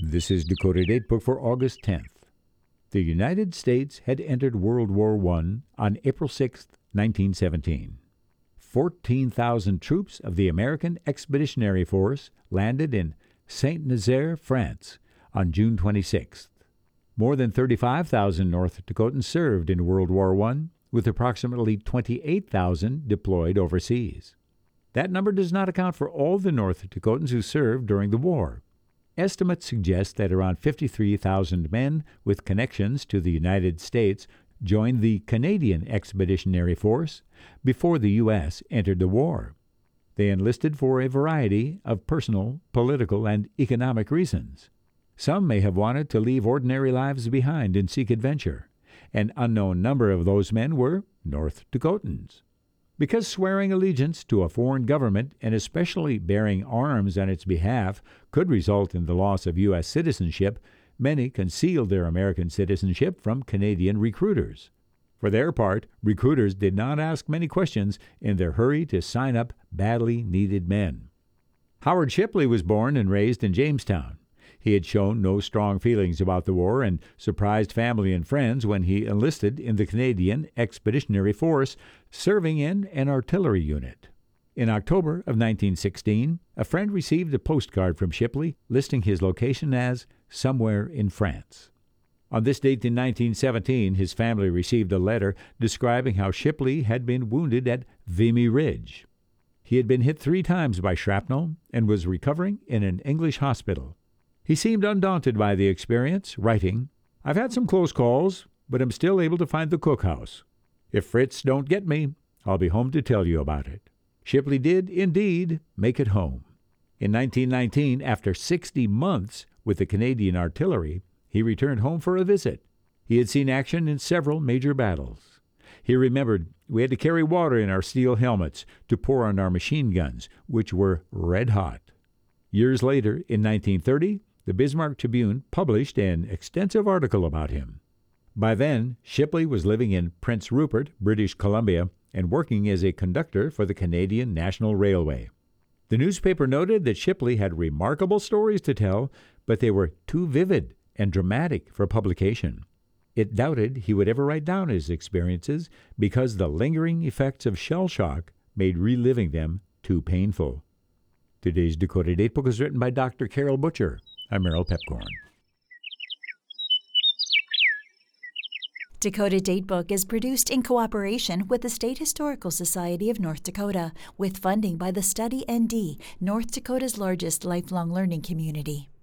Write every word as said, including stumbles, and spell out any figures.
This is Dakota Datebook for August tenth. The United States had entered World War One on April sixth, nineteen seventeen. fourteen thousand troops of the American Expeditionary Force landed in Saint-Nazaire, France, on June twenty-sixth. More than thirty-five thousand North Dakotans served in World War One, with approximately twenty-eight thousand deployed overseas. That number does not account for all the North Dakotans who served during the war. Estimates suggest that around fifty-three thousand men with connections to the United States joined the Canadian Expeditionary Force before the U S entered the war. They enlisted for a variety of personal, political, and economic reasons. Some may have wanted to leave ordinary lives behind and seek adventure. An unknown number of those men were North Dakotans. Because swearing allegiance to a foreign government, and especially bearing arms on its behalf, could result in the loss of U S citizenship, many concealed their American citizenship from Canadian recruiters. For their part, recruiters did not ask many questions in their hurry to sign up badly needed men. Howard Shipley was born and raised in Jamestown. He had shown no strong feelings about the war and surprised family and friends when he enlisted in the Canadian Expeditionary Force, serving in an artillery unit. In October of nineteen sixteen, a friend received a postcard from Shipley listing his location as somewhere in France. On this date in nineteen seventeen, his family received a letter describing how Shipley had been wounded at Vimy Ridge. He had been hit three times by shrapnel and was recovering in an English hospital. He seemed undaunted by the experience, writing, "I've had some close calls, but am still able to find the cookhouse. If Fritz don't get me, I'll be home to tell you about it." Shipley did, indeed, make it home. In nineteen nineteen, after sixty months with the Canadian artillery, he returned home for a visit. He had seen action in several major battles. He remembered we had to carry water in our steel helmets to pour on our machine guns, which were red hot. Years later, in nineteen thirty, the Bismarck Tribune published an extensive article about him. By then, Shipley was living in Prince Rupert, British Columbia, and working as a conductor for the Canadian National Railway. The newspaper noted that Shipley had remarkable stories to tell, but they were too vivid and dramatic for publication. It doubted he would ever write down his experiences because the lingering effects of shell shock made reliving them too painful. Today's Dakota Datebook is written by Doctor Carol Butcher. I'm Merrill Pepcorn. Dakota Datebook is produced in cooperation with the State Historical Society of North Dakota, with funding by the Study N D, North Dakota's largest lifelong learning community.